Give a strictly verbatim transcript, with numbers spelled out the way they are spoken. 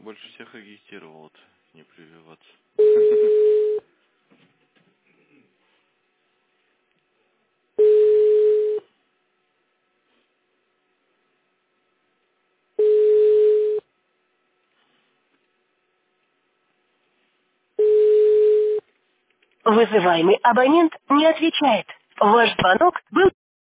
больше всех агитировал вот, не прививаться. Вызываемый абонент не отвечает. Ваш звонок был